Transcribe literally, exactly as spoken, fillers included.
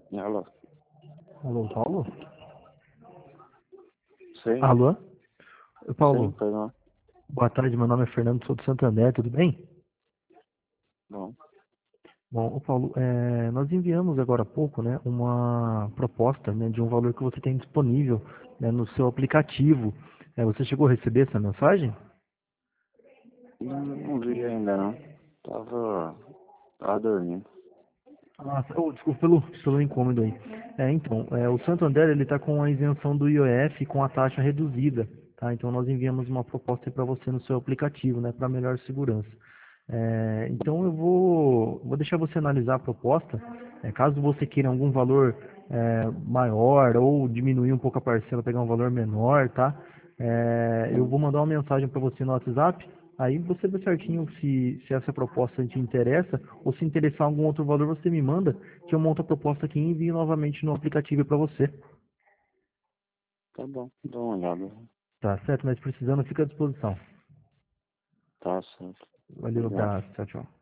Alô? Alô, Paulo? Sim, Alô? Oi, sim, Paulo, pois não. boa tarde, meu nome é Fernando, sou do Santander, tudo bem? Bom, Bom, ô Paulo, é, nós enviamos agora há pouco, né, uma proposta, né, de um valor que você tem disponível, né, no seu aplicativo. É, você chegou a receber essa mensagem? não, não vi ainda não. Tava, tava dormindo. Ah, oh, desculpa pelo, pelo incômodo aí. É, então, é, o Santander ele está com a isenção do I O F com a taxa reduzida, tá? Então nós enviamos uma proposta para você no seu aplicativo, né, para melhor segurança. É, então eu vou, vou deixar você analisar a proposta. É, caso você queira algum valor é, maior ou diminuir um pouco a parcela, pegar um valor menor, tá? É, eu vou mandar uma mensagem para você no WhatsApp. Aí você vê certinho se, se essa proposta te interessa ou se interessar algum outro valor, você me manda que eu monto a proposta aqui e envio novamente no aplicativo para você. Tá bom, dá uma olhada. Tá certo? Mas precisando, fica à disposição. Tá certo. Valeu, Obrigado. abraço. Tchau, tchau.